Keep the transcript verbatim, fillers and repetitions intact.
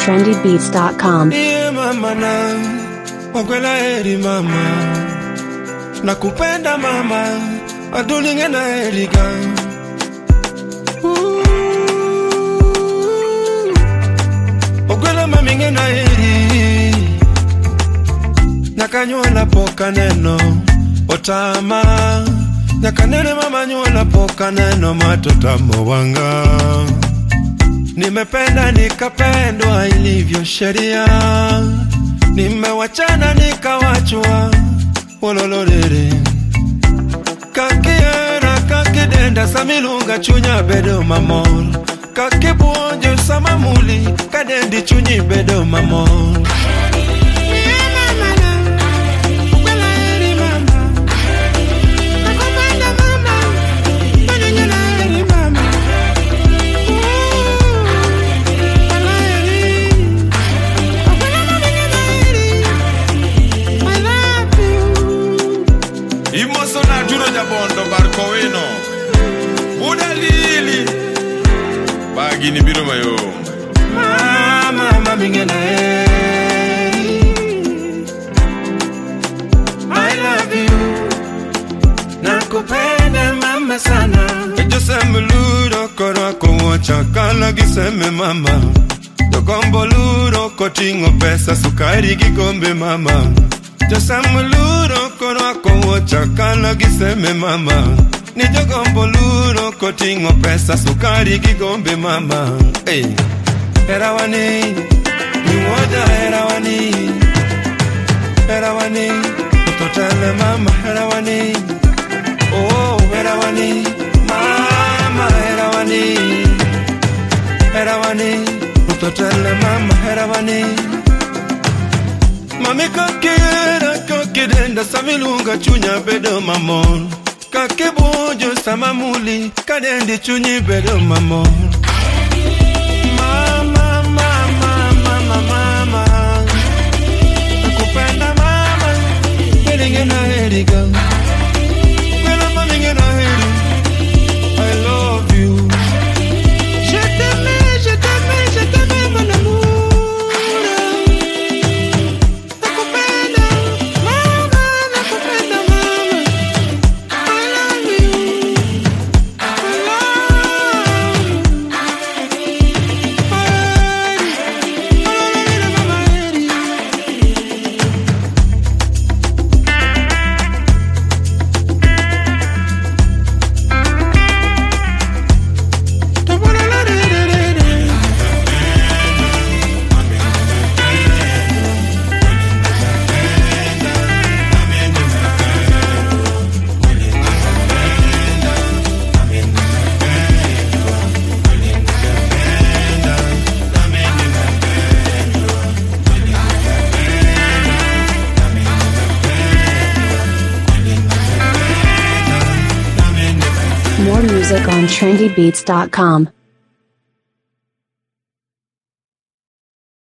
trendy beats dot com. Yeah, mama na wakwela heri mama, nakupenda mama, adulinge na heriga. Wakwela maminge na heri, nakanyuala poka neno otama, nakanene mama nyuala poka neno matotamo wanga. Nimependa nikapendwa ilivyo sheria, nimewachana nikawachwa wololorere. Kakiera kakidenda samilunga chunya bedo mamol, kakibuonjo samamuli kadendi chunyi bedo mamol. Imosona juro jabondo barkowino Buda lili Bagini biro mayo Mama, mama minge na heri, I love you, nakupenda mama sana. Ejo seme luro koro ako chakala giseme mama, Dokombo luro kotingo pesa sukari gikombe mama. Josam luro koro ako chakala giseme mama, ni jogombo luro kotingo pesa sukari gigombe mama. Hey, erawani, ni moja erawani, erawani, utotele mama erawani. Oh, erawani, mama erawani, erawani, utotele mama erawani. Mami kakira kakidenda samilunga chunya bedo mamon, kakibujo samamuli kadendi chunyi bedo mamon. Mama, mama, mama, mama, nakupenda mama, belinge na heriga. Kwela maminge na heri, I love you. Je t'aime, je t'aime, je t'aime mon amour. More music on trendy beats dot com.